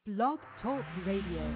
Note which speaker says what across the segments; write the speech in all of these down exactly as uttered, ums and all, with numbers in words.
Speaker 1: Blog Talk Radio.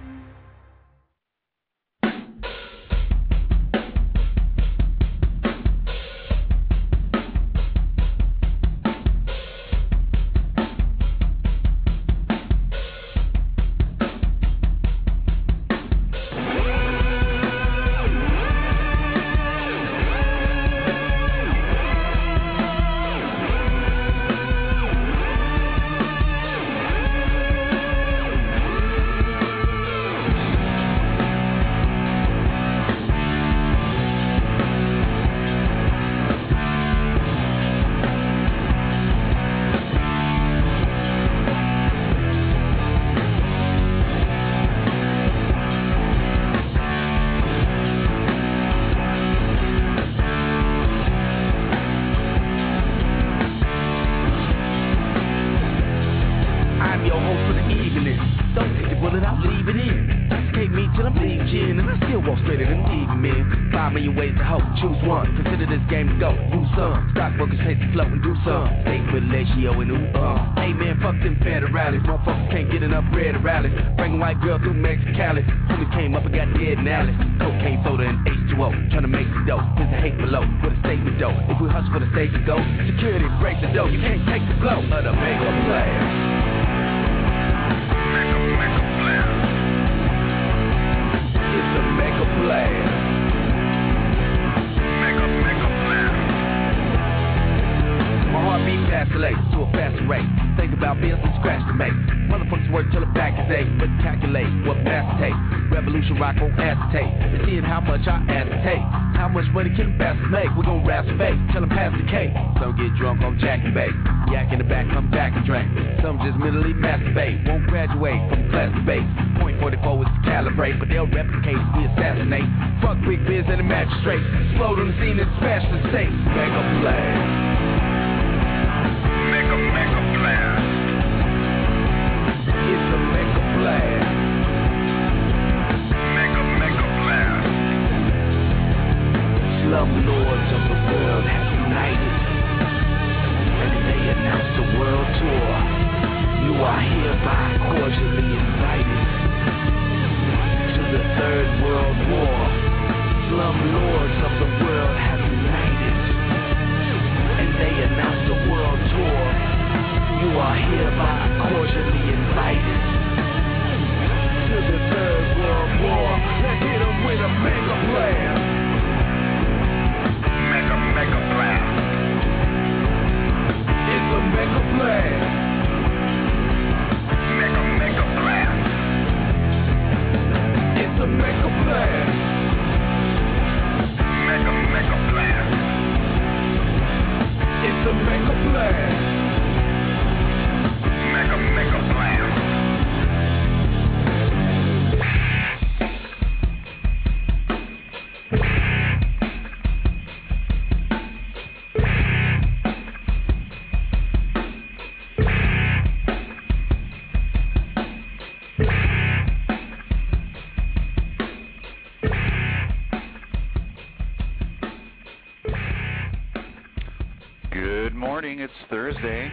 Speaker 2: It's Thursday,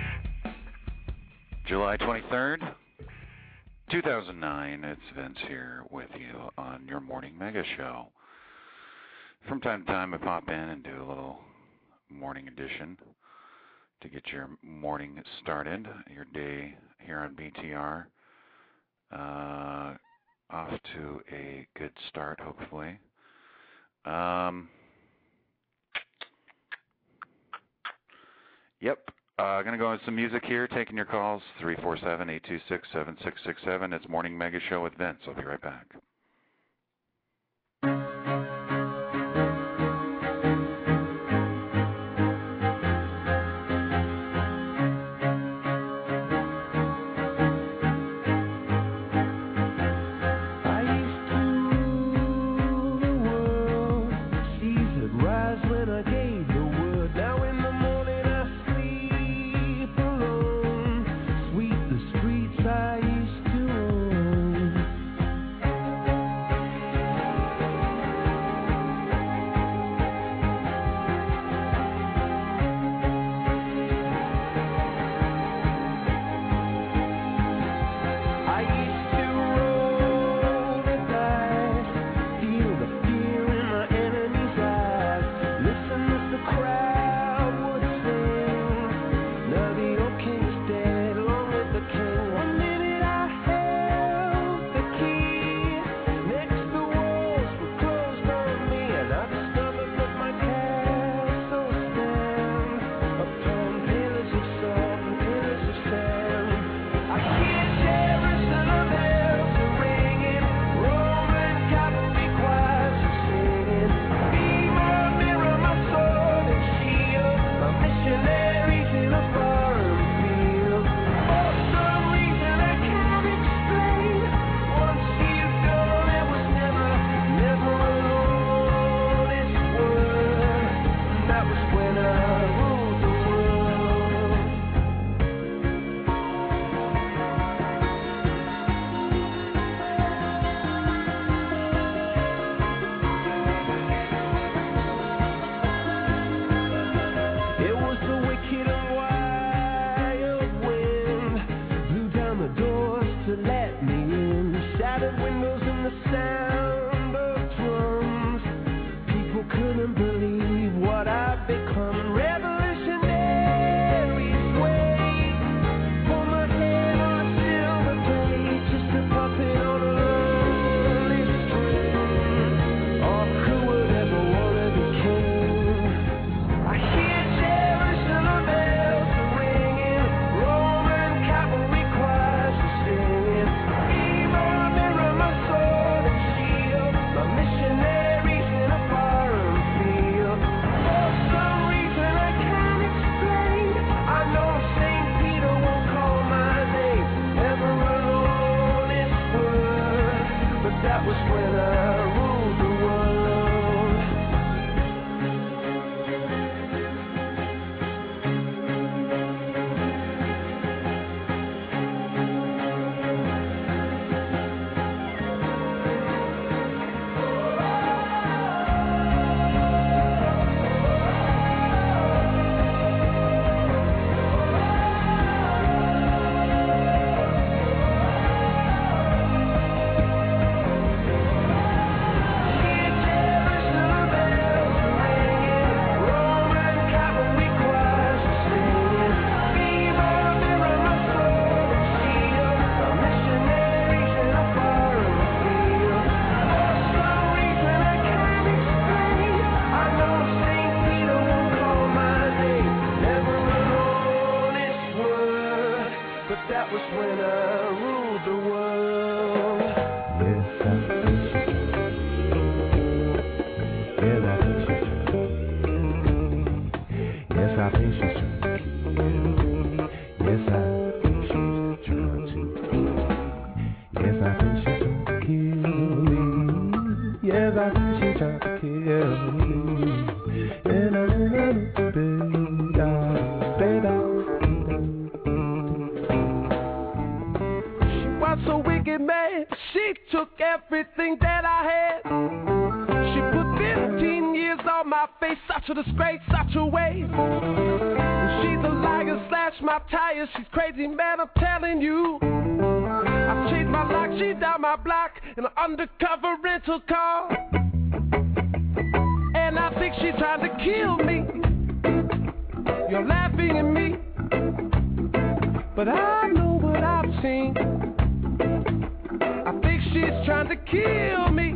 Speaker 2: July twenty-third, two thousand nine. It's Vince here with you on your Morning Mega Show. From time to time, I pop in and do a little morning edition to get your morning started, your day here on B T R. Uh, off to a good start, hopefully. Um... Yep. Uh, going to go with some music here, taking your calls, three four seven, eight two six, seven six six seven. It's Morning Mega Show with Vince. I'll be right back.
Speaker 3: I used to own. the doors to let me in. Shattered windows and the sound of drums. People couldn't believe what I've become. Revolutionary sway. For my head on a silver plate. Just a puppet on a lonely string. Oh, who would ever want to be king? I hear Jerusalem bells ringing. Roman cavalry choirs are singing. Evil mirror, my sword and shield. My missionaries in a foreign field. For some reason I can't explain. I know Saint Peter won't call my name. Never alone in word. But that was when I ruled the world. Hear Jerusalem bells ringing. Roman cavalry choirs are singing. Viva mirror, my sword and shield. My missionaries in a foreign field. For some reason I can't explain. I know Saint Peter won't call my name. Never alone is word. But that was when I ruled the world. Yes, I Yes, I think she's true. Yes, I think she's trying to. Yes, I think she's trying to kill me. Yes, I think she's trying to kill me. And I know she was so wicked, man. She took everything that I had. She put fifteen years on my face, such a disgrace, such a waste. She's a liar, slash my tires. She's crazy, man, I'm telling you. I changed my lock, she down my block in an undercover rental car. And I think she's trying to kill me. You're laughing at me, but I know what I've seen. I think she's trying to kill me.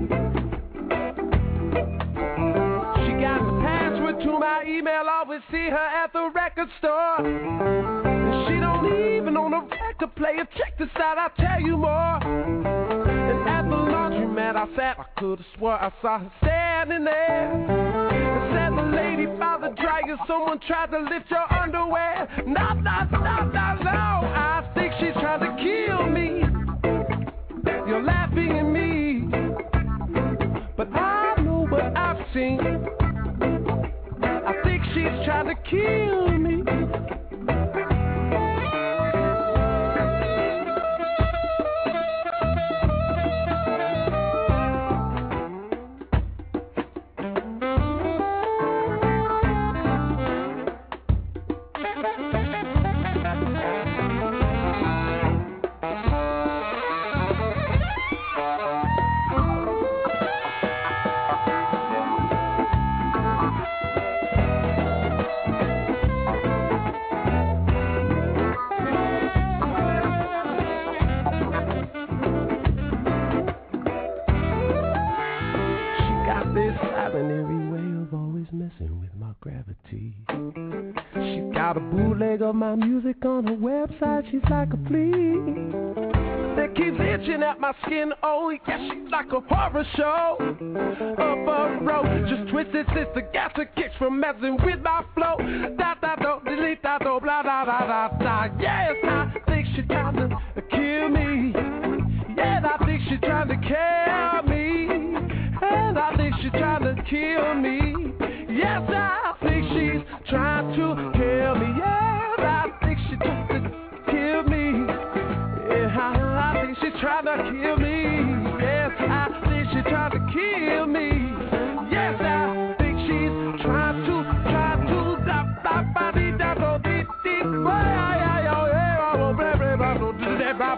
Speaker 3: She got the password to my email, always see her at the record store. And she don't even own a record player, check this out, I'll tell you more. And at the laundromat I sat, I could've swore I saw her standing there. And said the lady by the dryer, someone tried to lift your underwear. No, no, no, no, no, I think she's trying to kill me. You're laughing at me, but I know what I've seen. I think she's trying to kill me. Got a bootleg of my music on her website, she's like a flea that keeps itching at my skin. Oh yeah, she's like a horror show up a road. Just twisted sister, gas her kicks from messing with my flow. Da da do, delete da do, blah da da da da. Yes, I think she's trying to kill me. Yeah, I think she's trying to kill me. And I think she's trying to kill me. Yes, I think she's trying to kill me. Yes, I think she's trying to kill me. Yeah, I, I think she's trying to kill me. Yes, I think she's trying to kill me. Yes, I think she's trying to, trying to, da da ba dee da do dee dee. Why I I I I I I I I I I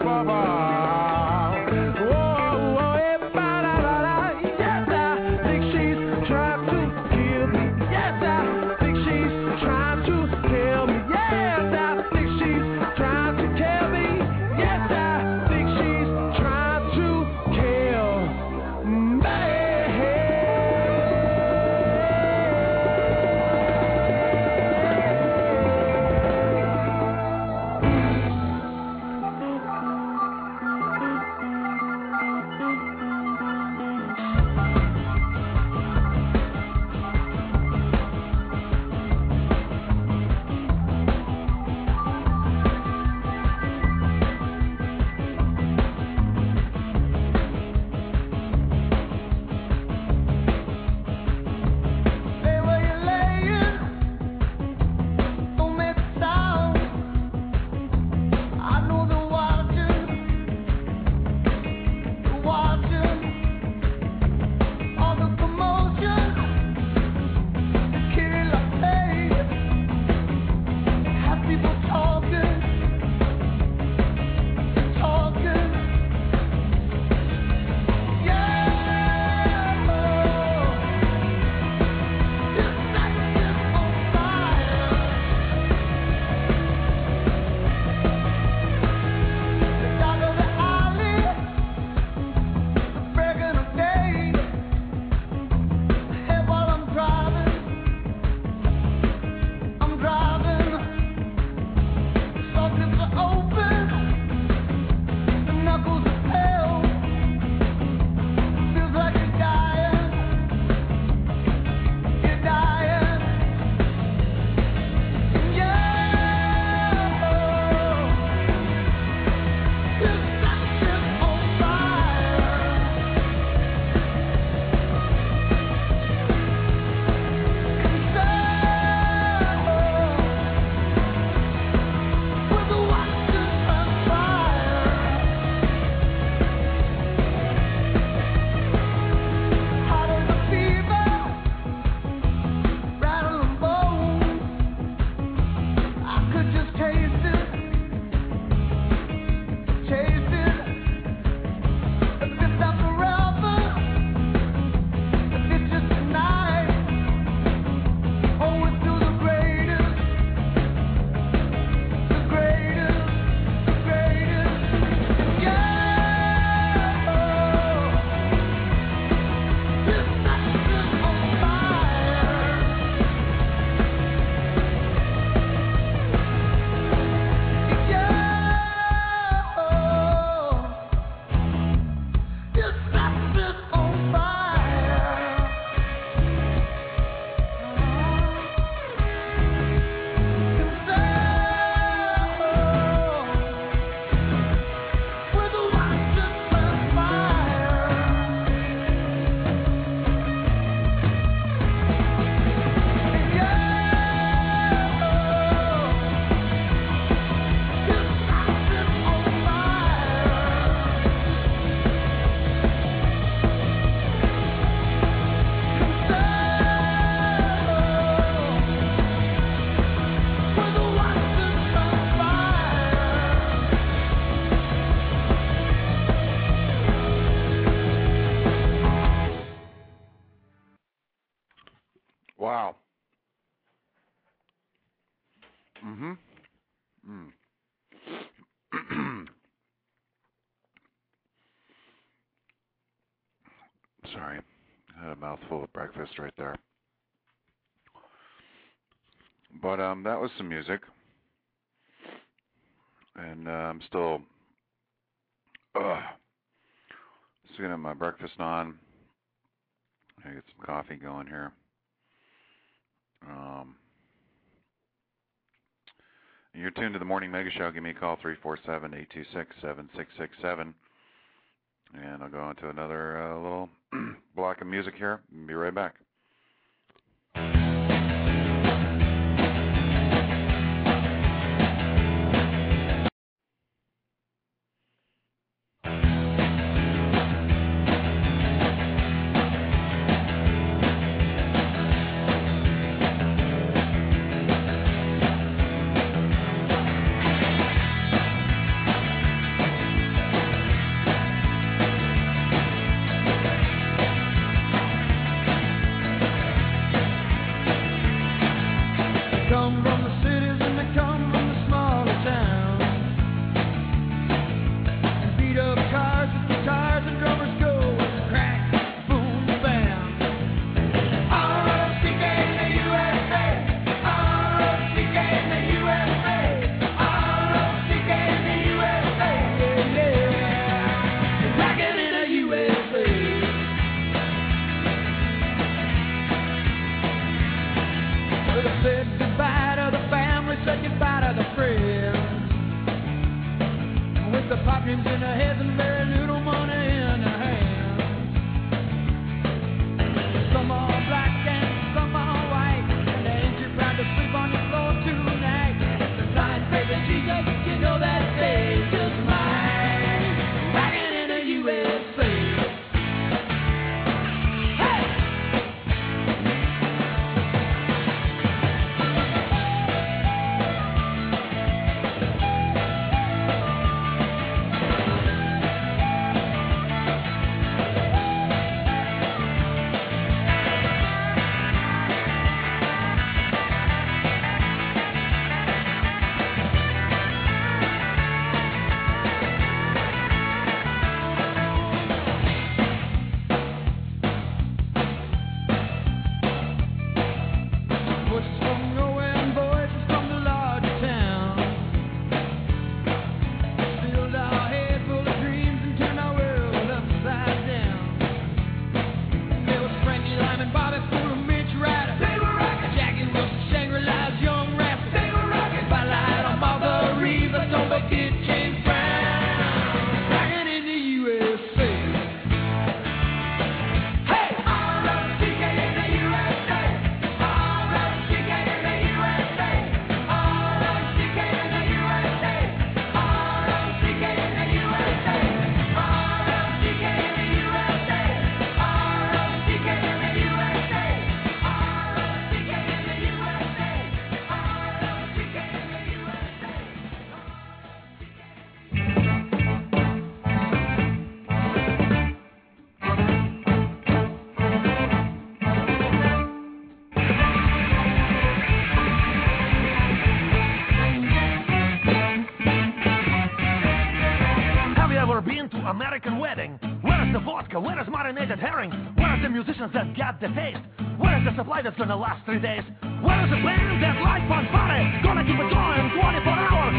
Speaker 2: Wow. Mm-hmm. Mm. Sorry. I had a mouthful of breakfast right there. But um, that was some music. And uh, I'm still uh, still getting my breakfast on. I get some coffee going here. Um, you're tuned to the Morning Mega Show. Give me a call, three four seven, eight two six, seven six six seven. And I'll go into another uh, little block of music here and be right back.
Speaker 4: American wedding? Where is the vodka? Where is marinated herring? Where are the musicians that got the taste? Where is the supply that's gonna last three days? Where is the band that like fun party? Gonna keep it going twenty-four hours.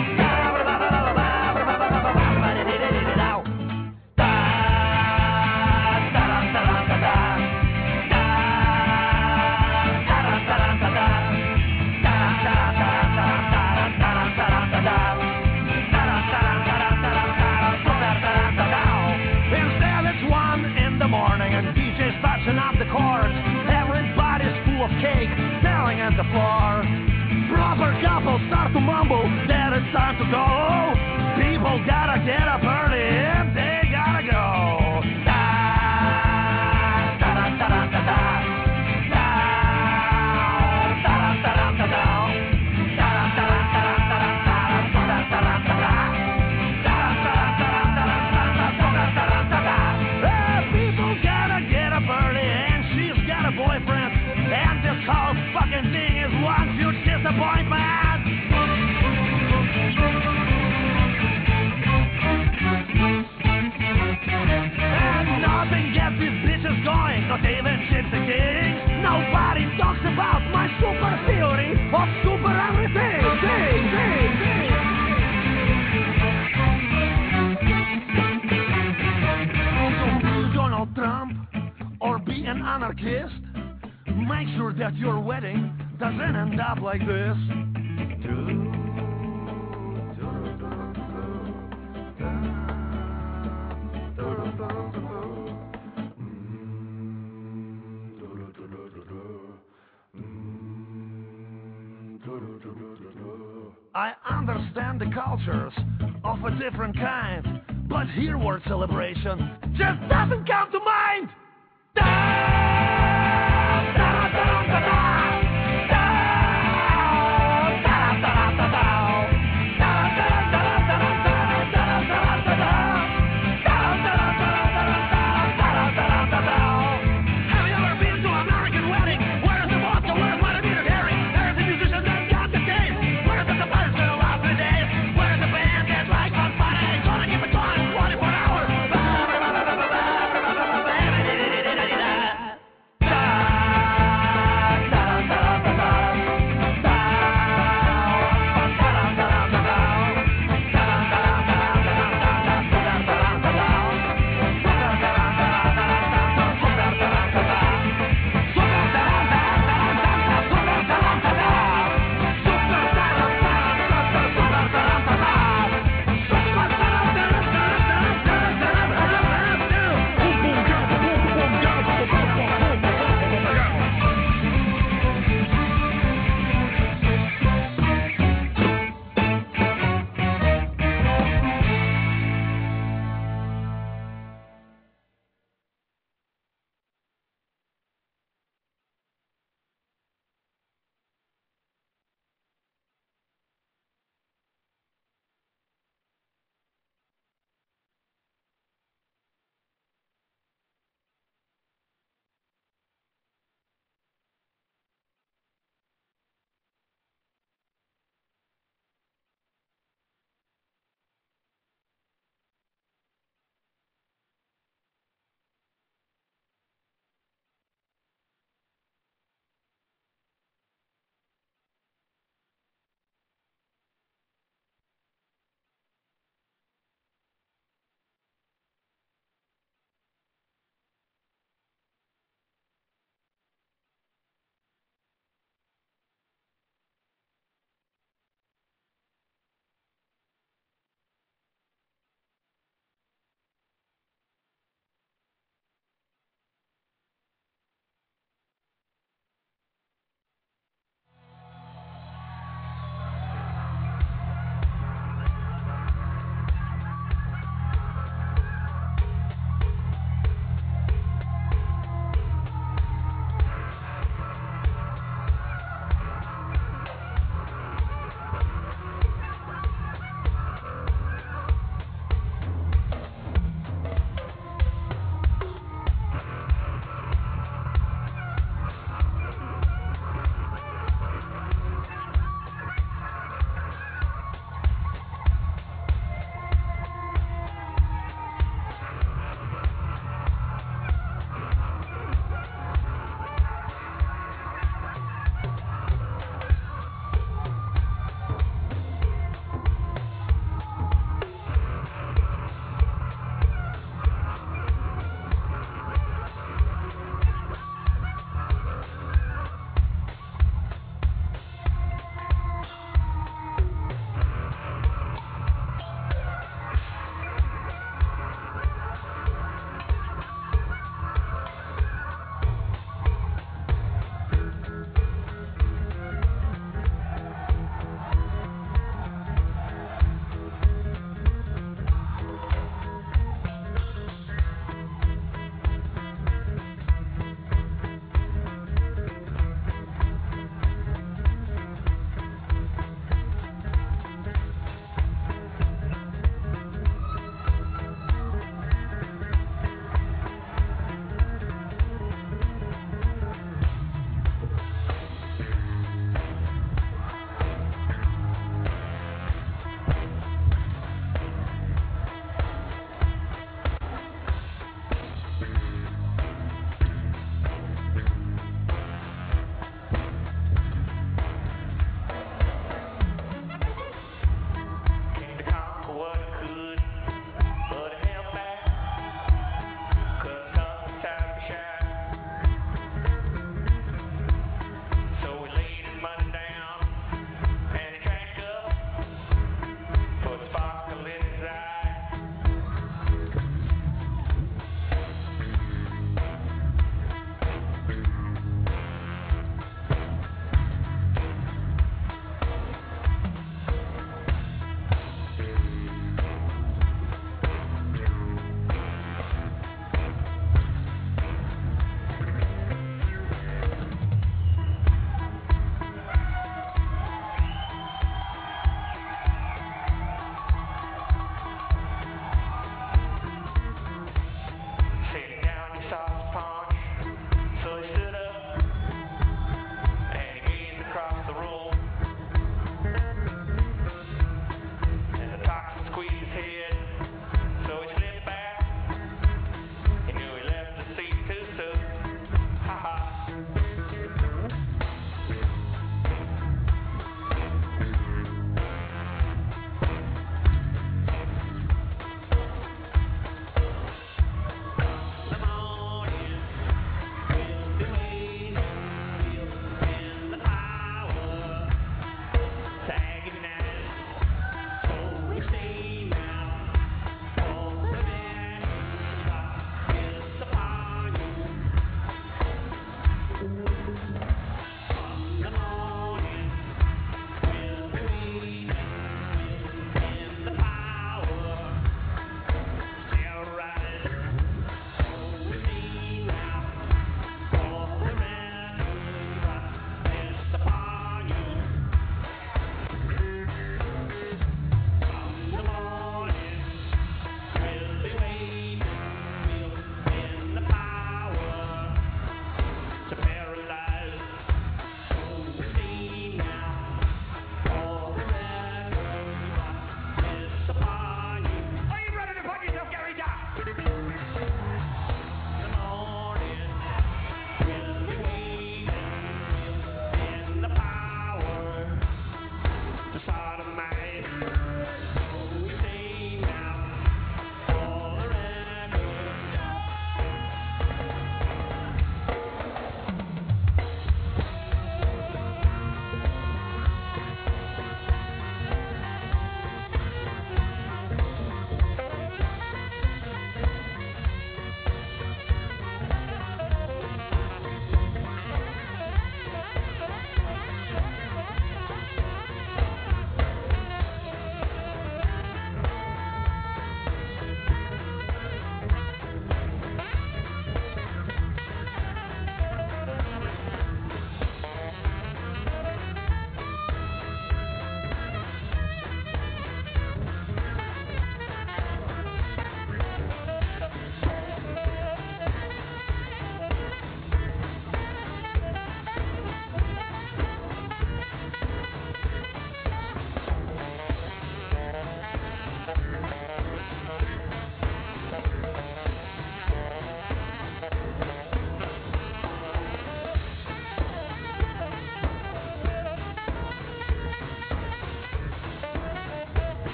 Speaker 4: Up the chords, everybody's full of cake, staring at the floor. Brother couple start to mumble that it's time to go. People gotta get up early and they gotta go. Da, da, da, da, da, da, da. Da, da, da, da, da, da, da. Da, da, da, da, da, da, da, da, da, da, da, da. Boyfriend, and this whole fucking thing is one huge disappointment. And nothing gets these bitches going, not even Gypsy King. Nobody talks about my super theory of super everything. Ding, ding, ding. Don't be Donald Trump or be an anarchist. Make sure that your wedding doesn't end up like this. I understand the cultures of a different kind, but here word celebration just doesn't come to mind.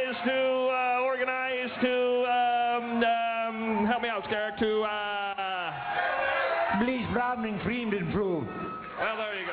Speaker 5: organize to, uh, organize to, um, um, help me out, Scarrick, to, uh...
Speaker 6: Bleach, broadening, creamed, improved.
Speaker 5: Well, there you go.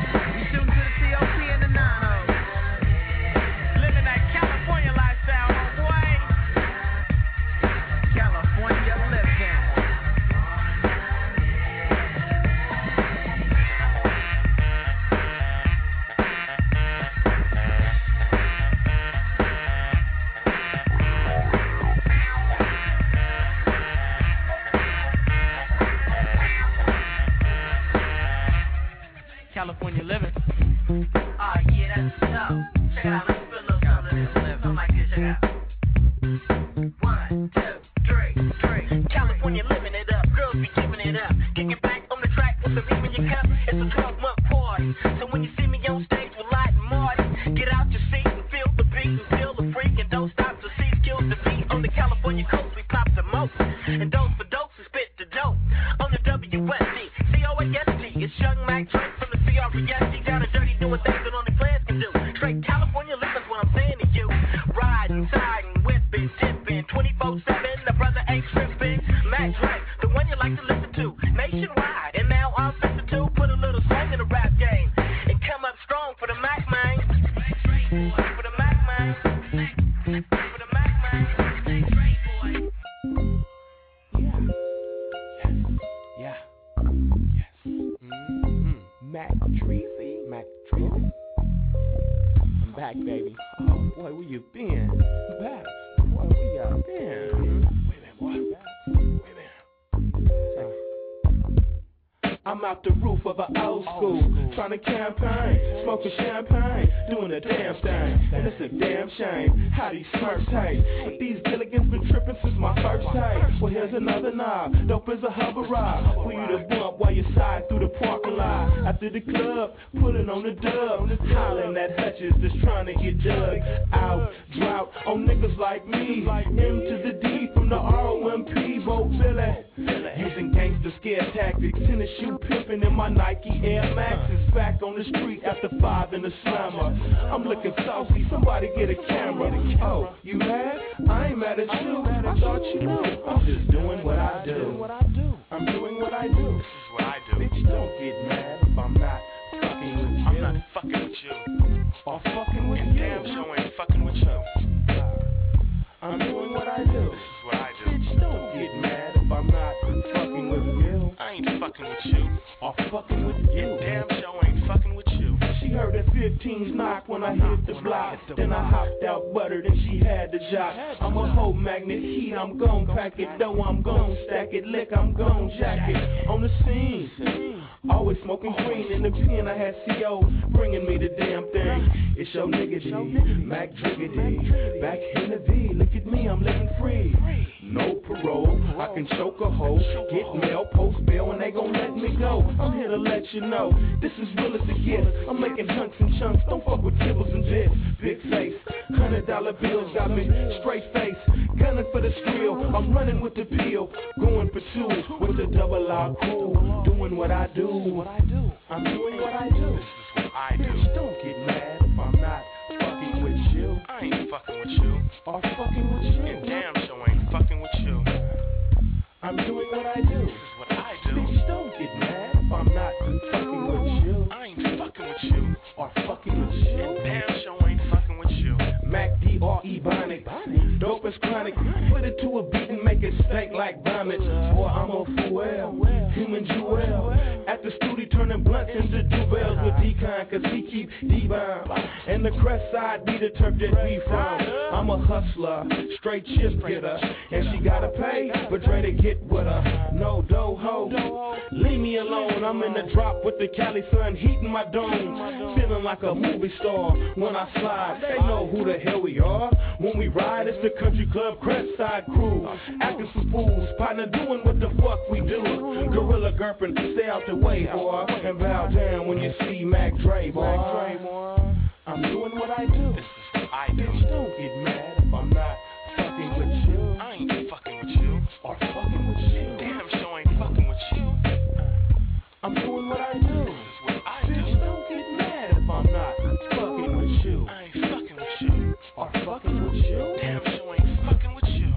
Speaker 7: Living that California lifestyle. California living.
Speaker 8: Oh yeah, that's tough. Check it out, let's put a little something in this. Something like this, check it out. One, two, three, three. California living it up, girls be giving it up. Kick it back on the track with some beam in your cup. It's a twelve-month party, so when you see me on stage with Light and Marty, get out your seat and feel the beat and feel the freak and don't stop to see skills to beat. On the California coast, we pop the most, and those for dopes and spit the dope. On the W S D, C O A S T, it's Young Mac Drake from the C R E S T, down and dirty doing things that only plans can do. Straight California living's what I'm saying to you. Riding, siding, whipping, dipping, twenty-four seven, the brother ain't tripping. Mac Drake, the one you like to listen to, nationwide, and now I'm fifty-two, put a little song in the rap game, and come up strong for the Mac man. For the Mac man. For the Mac man.
Speaker 3: Yeah. Yes. Mm-hmm. Mac Treasy. Mac Treasy. I'm back, baby. Oh, boy, where you been? Back. Boy, where you been? Wait a minute, boy. Wait a minute. I'm out the roof of an old school, trying to campaign, smoking champagne, doing a damn thing, and it's a damn shame how these smirks hate. But these Gilligans been tripping since my first day. Well, here's another knob, dope as a hover ride, for you to bump while you side through the parking lot. After the club, put it on the dub, hollering at hutches just trying to get dug out. Drought on niggas like me, M to the D from the R O M P, Bo Philly, using gangster scare tactics, tennis shoe pimping in my Nike Air Maxes, back on the street after five in the slammer. I'm looking saucy, somebody get a camera. Oh, you mad? I ain't mad at you, I thought you knew. I'm just doing what I do. I'm doing what I do.
Speaker 9: This is what I do.
Speaker 3: Bitch, don't get mad if I'm not fucking with you.
Speaker 9: I'm not fucking with you.
Speaker 3: Or fucking with
Speaker 9: and
Speaker 3: you.
Speaker 9: Damn sure ain't fucking with you.
Speaker 3: I'm doing what I do.
Speaker 9: This is what I do.
Speaker 3: Bitch, don't get mad if I'm not fucking with you.
Speaker 9: I ain't fucking with you.
Speaker 3: Or fucking with you.
Speaker 9: And damn sure ain't fucking with you.
Speaker 3: She heard that fifteens knock when I hit the block. Then I hopped out buttered and she had the job. I'm a whole magnet heat, I'm gon' pack it. Though I'm gon' stack it, lick, I'm gon' jack it. On the scene, always smoking green in the pen. I had C O bringing me the damn thing. It's your nigga D, Mac Driggity. Back in the V, look at me, I'm living free. No parole, I can choke a hoe, get mail, post bail, and they gon' let me go. I'm here to let you know, this is real as it gets. I'm making hunks and chunks, don't fuck with kibbles and bits. Big face, hundred dollar bills got me straight face, gunning for the skrill. I'm running with the peel, going for two with the double R crew. Doing what I do, I'm doing what I do.
Speaker 9: This is what I do.
Speaker 3: Bitch, don't get mad if I'm not fucking with you.
Speaker 9: I ain't fucking with you.
Speaker 3: Or fucking with you.
Speaker 9: And damn sure ain't fucking with you.
Speaker 3: I'm doing what I do.
Speaker 9: This is what I do.
Speaker 3: Bitch, don't get mad if I'm not fucking with you.
Speaker 9: I ain't fucking with you.
Speaker 3: Or fucking with you.
Speaker 9: And damn sure ain't fucking with you.
Speaker 3: Mac D R E Bonic, dope as chronic. Put it to a beat and make it stank like vomit. Boy, I'm a fool, human jewel. At the studio turning blunts into duvels with decon, cause he keep D-bomb. And the crest side be the turf that we from. I'm a hustler, straight chip getter. And she gotta pay, but Dre to get with her. No do-ho, leave me alone. I'm in the drop with the Cali sun heating my dome. Feeling like a movie star when I slide. They know who the hell we are. When we ride, it's the country club crest side crew. Acting some fools, partner doing what the fuck we do. Gorilla Gurpin, stay out the way, boy. And bow down when you see Mac Dre, boy. I'm doing what I do.
Speaker 9: This is what I do.
Speaker 3: Bitch, don't get mad if I'm not fucking with you.
Speaker 9: I ain't fucking with you.
Speaker 3: Or fucking with you.
Speaker 9: Damn sure ain't fucking with you.
Speaker 3: I'm doing what I do.
Speaker 9: This is what I do.
Speaker 3: Bitch, don't get mad if I'm not fucking with you.
Speaker 9: I ain't fucking with you.
Speaker 3: Or fucking with you.
Speaker 9: Damn sure ain't fucking with you.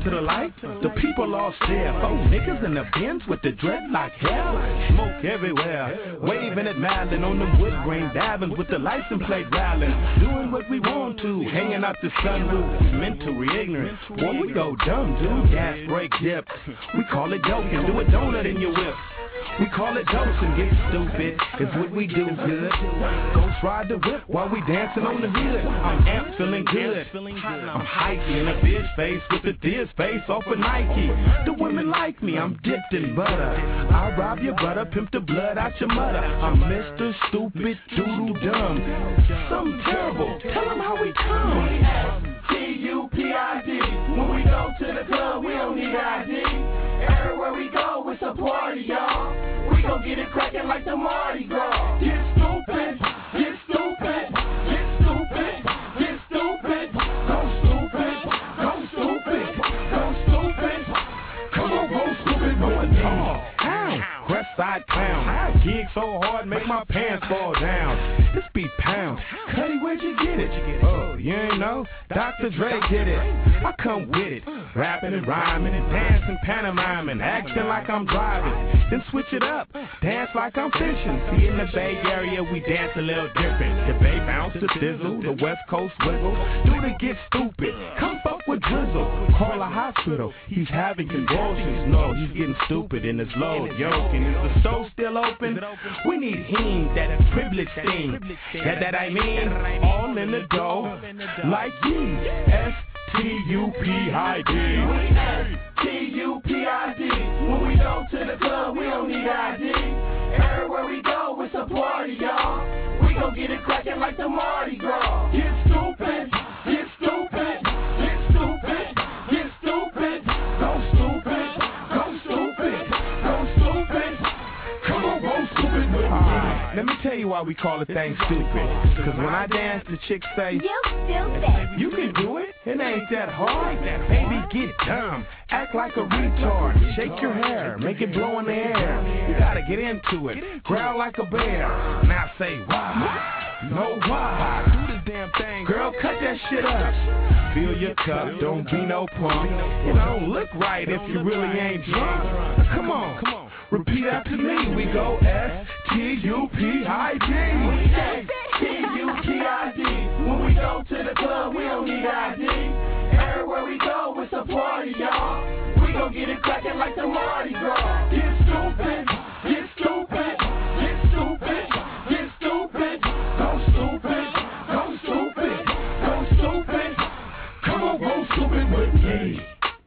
Speaker 7: to the light, the people all stare. Four niggas in the Benz with the dreadlock hair. Smoke everywhere, waving at Malin on the wood grain, dabbing with the license plate rattling. Doing what we want to, hanging out the sunroof. Mentally ignorant, boy, we go dumb, dude. Gas, brake, dip. We call it dope and do a donut in your whip. We call it dose and get stupid. It's what we do good. Ghost ride the whip while we dancing on the hood. I'm amped, feeling good. I'm hypey in a bitch face with the this face off of Nike. The women like me, I'm dipped in butter. I rob your butter, pimp the blood out your mother. I'm Mister Stupid Doodle Dumb. Something terrible. Tell them how we come. T U P I D. When we go to the club, we don't need I D. Everywhere we go, it's a party, y'all. We gon' get it crackin' like the Mardi Gras. Get stupid, get stupid, get stupid, get stupid. Go stupid, go stupid, go stupid. Come on, go stupid, going down. How? West Side Clown. Gig so hard, make my pants fall down. This beat pound. Cuddy, where'd you get it? Oh, you ain't know? Doctor Dre did it. I come with it. Rapping and rhyming and dancing, pantomiming, acting like I'm driving. Then switch it up, dance like I'm fishing. See, in the Bay Area, we dance a little different. The Bay bounce to thizzle, the West Coast wiggle. Do to get stupid, come fuck with Drizzle. Call a hospital, he's having convulsions. No, he's getting stupid in his low yoke. And is the stove still open? We need him, that privilege thing. That, that I mean, all in the dough, like ye. S T U P I D. T U P I D. When we go to the club, we don't need I D. Everywhere we go, it's a party, y'all. We gon' get it crackin' like the Mardi Gras. Get stupid, get stupid, get stupid, get stupid. Go stupid, go stupid, go stupid. Come on, go stupid with me. Alright, let me tell you why we call the thing stupid. Cause when I dance, the chicks say, you stupid. You can do it. It ain't that hard. Baby, get dumb. Act like a retard. Shake your hair. Make it blow in the air. You gotta get into it. Growl like a bear. Now say why. No why. Do this damn thing. Girl, cut that shit up. Fill your cup. Don't be no punk. It don't look right if you really ain't drunk. Come on. Come on. Repeat after me. We go S T U P I D. T U P I D. When we go to the club, we don't need I D. Everywhere we go, it's a party, y'all. We gon' get it crackin' like the Mardi Gras. Get stupid, get stupid, get stupid, get stupid. Go stupid, go stupid, go stupid. Come on, go stupid with me.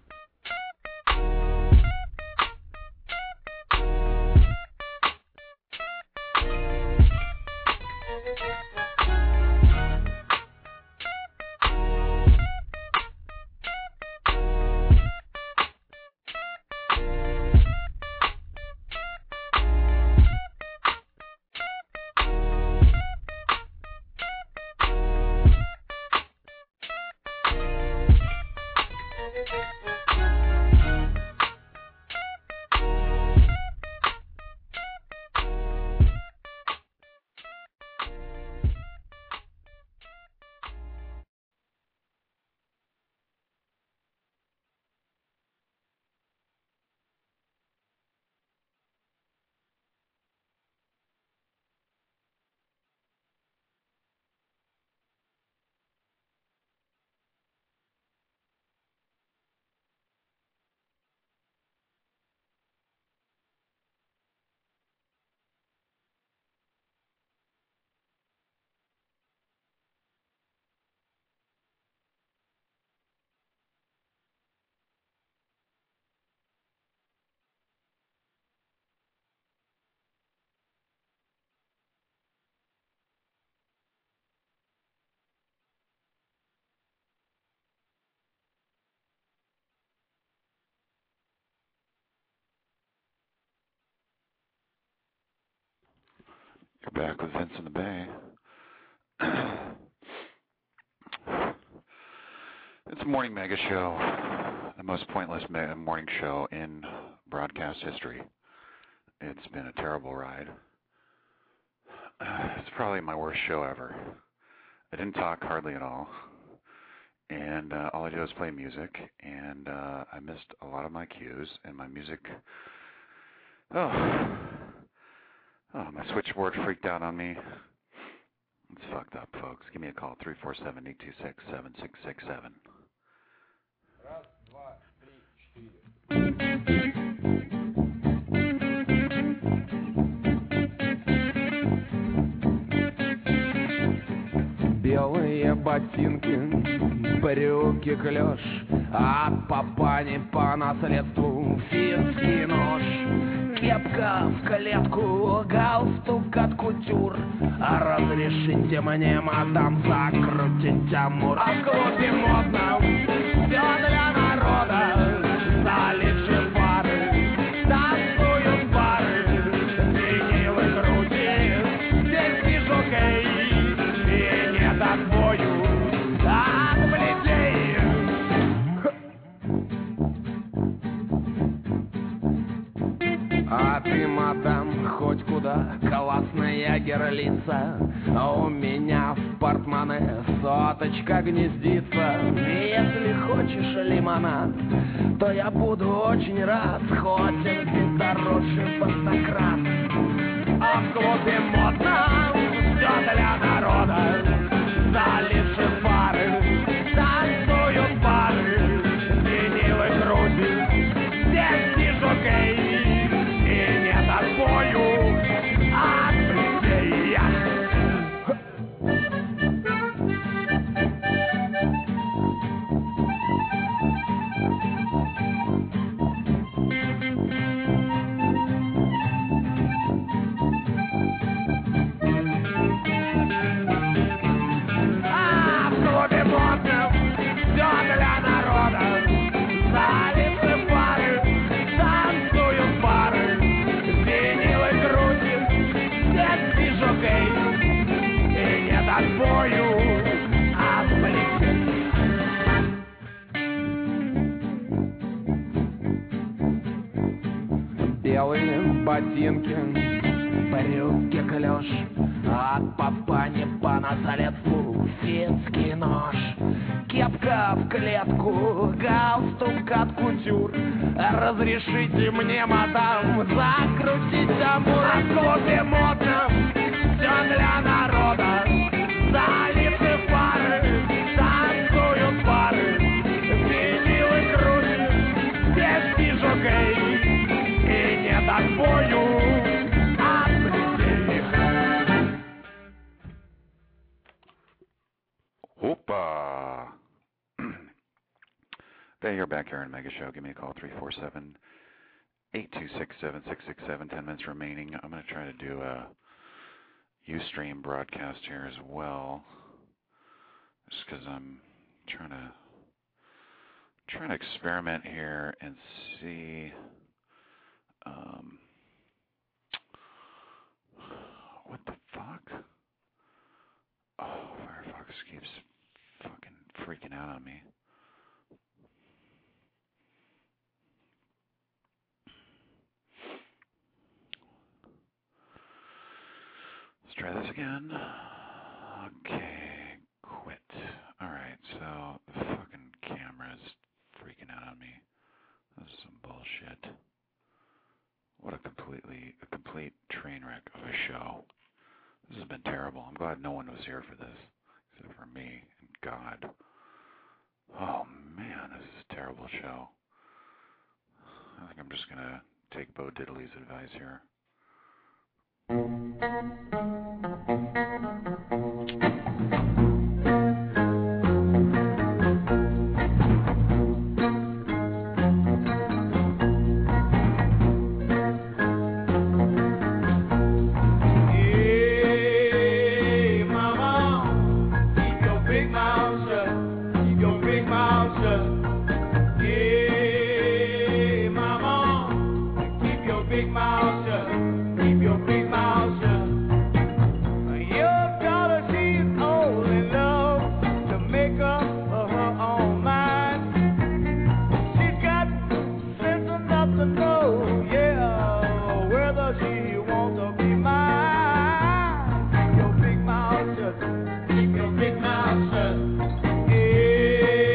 Speaker 2: You're back with Vince in the Bay. It's a morning mega show, the most pointless me- morning show in broadcast history. It's been a terrible ride. It's probably my worst show ever. I didn't talk hardly at all. and uh, all I do is play music, and uh, I missed a lot of my cues, and my music, oh, oh, my switchboard freaked out on me. It's fucked up, folks. Give me a call, three four seven, eight two six, seven six six seven.
Speaker 10: Раз, два, три, четыре.
Speaker 3: Белые ботинки, брюки клеш, от папани по наследству финский нож. Кепка в клетку, галстук от кутюр. Разрешите мне, мадам, закрутить амур. А в клубе модно, все для народа. Залиши фары, танцуют пары. Винилы груди, здесь вижу гей. И нет отбою от плетей. А ты, мадам, хоть куда, классная герлица. У меня в портмоне соточка гнездится. Если хочешь лимонад, то я буду очень рад. Хоть ты дороже фотократ. А в клубе модно, все для народа. Залиши фары, танцуют пары. Винилы груди, здесь вижу гей. Отбою от людей. А в клубе модно, все для народа. Залиши пары, танцуют пары. И нет отбою от плетей. Белые ботинки, брюки клеш, от папани по наследству финский нож. Кепка в клетку, галстук от кутюр. Разрешите мне, мадам, закрутить амур. А в клубе модно, все для народа. Залиши фары, танцуют пары. Винилы груди, здесь вижу гей. И нет отбою от людей.
Speaker 2: Опа! Hey, you're back here in Mega Show. Give me a call, three four seven, eight two six, seven six six seven. Ten minutes remaining. I'm going to try to do a Ustream broadcast here as well, just because I'm trying to trying to experiment here and see um, what the fuck? Oh, Firefox keeps fucking freaking out on me. Let's try this again. Okay, quit. Alright, so the fucking camera's freaking out on me. This is some bullshit. What a completely, a complete train wreck of a show. This has been terrible. I'm glad no one was here for this, except for me and God. Oh man, this is a terrible show. I think I'm just gonna take Bo Diddley's advice here.
Speaker 3: Yeah.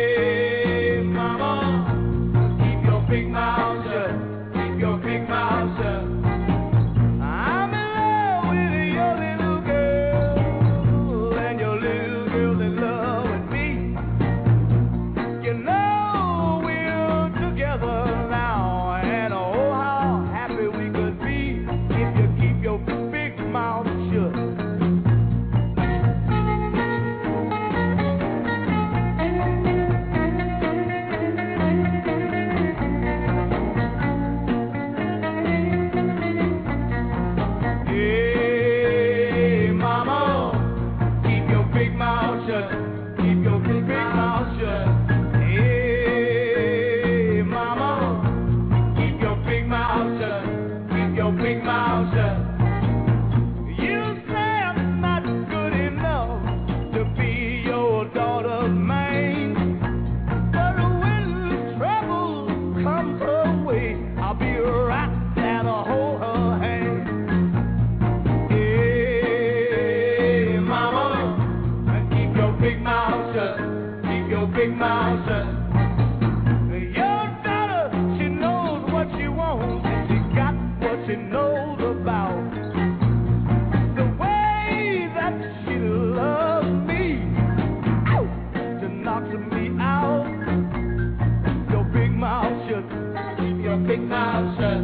Speaker 3: big mouth shut. Your daughter, she knows what she wants, and she got what she knows about. The way that she loves me, to knock me out. Your big mouth shut, keep your big mouth shut.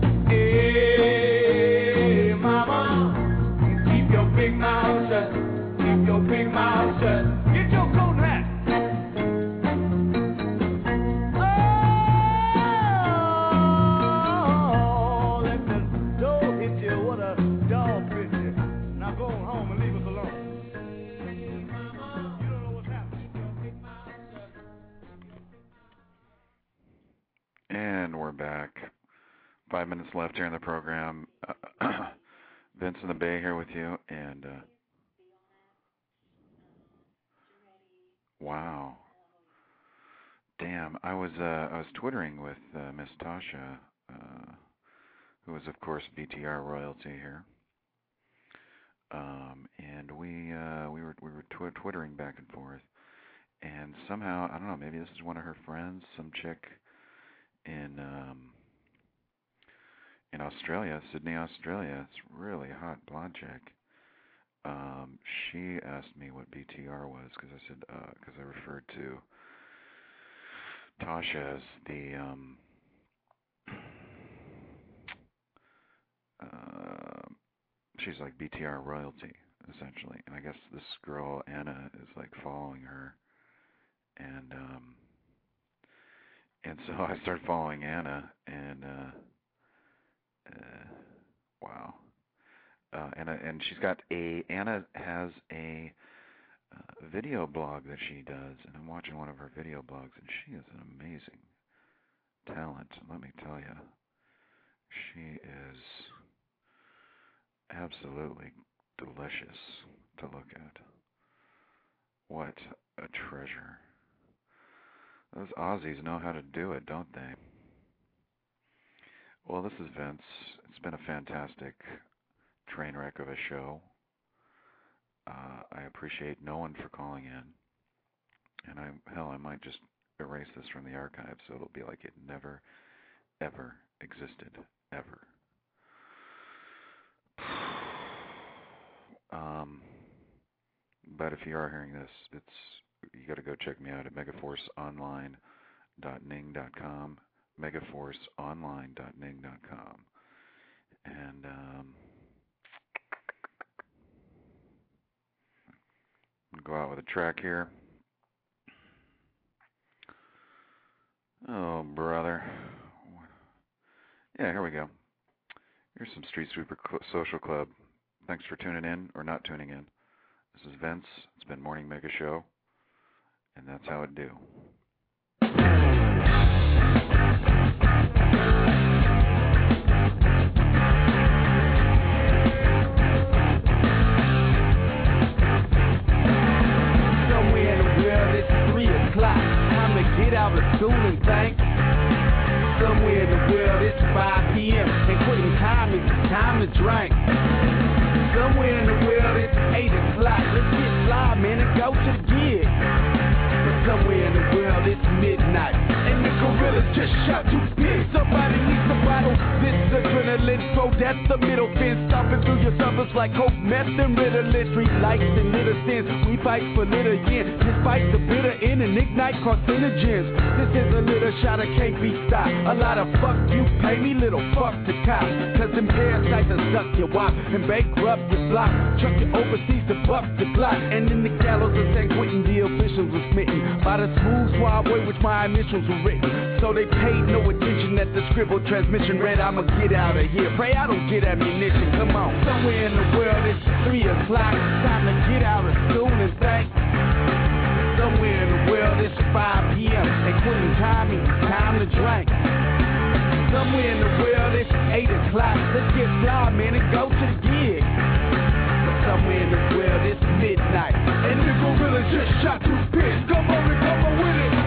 Speaker 3: Hey, mama, keep your big mouth shut, keep your big mouth shut. Get your coat and hat. Oh, let the door hit you, what a dog bit you. Now go home and leave us alone. You don't know what's happening. Your big mouth shut.
Speaker 2: And we're back. Five minutes left here in the program. Uh, Vince in the Bay here with you, and uh, wow, damn! I was uh, I was twittering with uh, Miss Tasha, uh, who is of course B T R royalty here, um, and we uh, we were we were tw- twittering back and forth, and somehow I don't know, maybe this is one of her friends, some chick in. Um, In Australia, Sydney, Australia, it's really hot blonde chick. Um, she asked me what B T R was because I said because uh, I referred to Tasha as the um, uh, she's like B T R royalty essentially, and I guess this girl Anna is like following her, and um, and so I started following Anna and. Uh, Uh, wow, uh, and uh, and she's got a Anna has a uh, video blog that she does, and I'm watching one of her video blogs, and she is an amazing talent. Let me tell you, she is absolutely delicious to look at. What a treasure! Those Aussies know how to do it, don't they? Well, this is Vince. It's been a fantastic train wreck of a show. Uh, I appreciate no one for calling in. And I, hell, I might just erase this from the archive so it'll be like it never, ever existed, ever. Um, but if you are hearing this, it's you got to go check me out at megaforce online dot ning dot com. megaforce online dot ning dot com, and um, I'll go out with a track here. Oh, brother. Yeah, here we go. Here's some Street Sweeper Cl- Social Club. Thanks for tuning in, or not tuning in. This is Vince. It's been Morning Mega Show, and that's how it do.
Speaker 7: Time to get out of school and think. Somewhere in the world it's five p.m. and quitting time is time to drink. Somewhere in the world it's eight o'clock. Let's get fly, man, and go to the gig. But somewhere in the world it's midnight and the gorillas just shot two pigs. Somebody needs a bottle. This adrenaline, so that's the middle fence. Stomping through your suburbs like coke, meth, and Ritalin. Street lights and little sins. We fight for little yen. Despite the bitter end and ignite carcinogens. This is a little shot of can't be stopped. A lot of fuck you pay me, little fuck the cops. Cause them parasites will suck your wop and bankrupt your block. Truck you overseas to buck the Glock. And in the gallows of San Quentin, the officials were smitten by the smooth suave way which my initials were written. So they paid no attention at the scribbled transmission read, I'ma get out of here. Pray I don't get ammunition, come on. Somewhere in the world it's three o'clock. Time to get out of school and think. Somewhere in the world it's five p.m. and quitting time is time to drink. Somewhere in the world it's eight o'clock. Let's get fly, man, and go to the gig. But somewhere in the world it's midnight and the gorillas just shot two pigs. Come on and come on with it.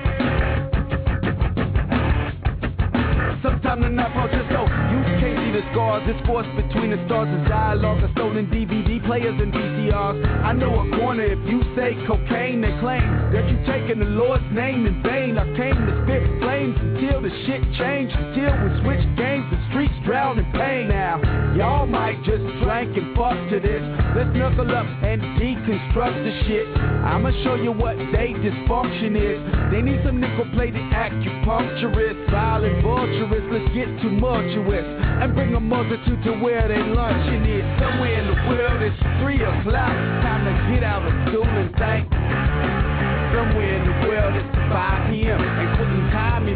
Speaker 7: Sometimes the night falls just so you can't see the scars. This force between the stars is dialogue of stolen D V D players and V C Rs. I know a corner if you say cocaine, they claim that you taking the Lord's name in vain. I came to spit flames until the shit changed, until we switch games, the streets drown in pain. Now, y'all might just drank and fuck to this. Let's knuckle up and deconstruct the shit. I'ma show you what they dysfunction is. They need some nickel-plated acupuncturists, violent vulturists. Let's get tumultuous and bring a multitude to where they luncheon is. Somewhere in the world it's three o'clock. Time to get out of school and think. Somewhere in the world it's five p.m. and quitting time